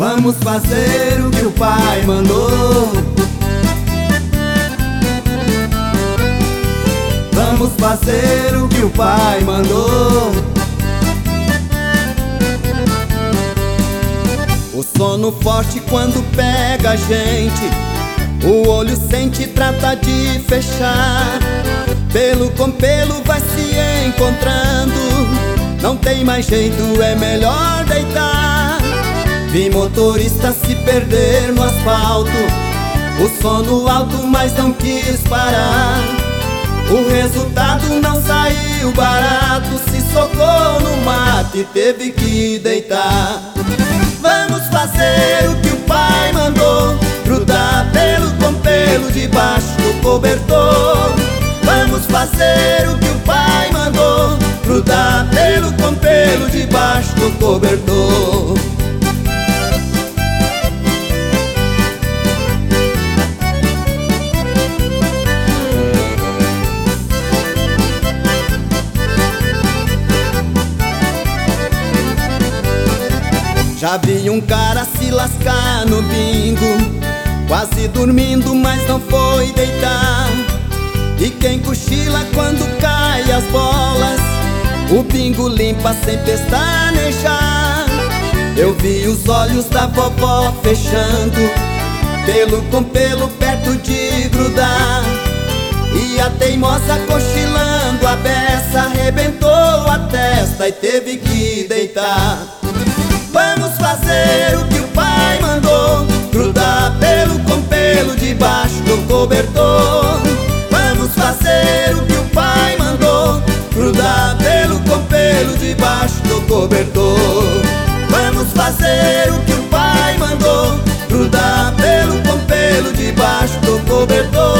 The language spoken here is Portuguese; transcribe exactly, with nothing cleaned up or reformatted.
Vamos fazer o que o pai mandou. Vamos fazer o que o pai mandou. O sono forte quando pega a gente, o olho sente e trata de fechar. Pelo com pelo vai se encontrando, não tem mais jeito, é melhor deitar. Vi motorista se perder no asfalto, o sono alto mas não quis parar. O resultado não saiu barato, se socou no mato e teve que deitar. Vamos fazer o que o pai mandou, grudar pelo com pelo debaixo do cobertor. Vamos fazer o que o pai mandou, grudar pelo com pelo debaixo do cobertor. Já vi um cara se lascar no bingo, quase dormindo, mas não foi deitar. E quem cochila quando cai as bolas, o bingo limpa sem pestanejar. Eu vi os olhos da vovó fechando, pelo com pelo perto de grudar. E a teimosa cochilando, a beça arrebentou a testa e teve que deitar. Vamos fazer o que o pai mandou, grudar pelo com pelo debaixo do cobertor. Vamos fazer o que o pai mandou, grudar pelo com pelo debaixo do cobertor. Vamos fazer o que o pai mandou, grudar pelo com pelo debaixo do cobertor.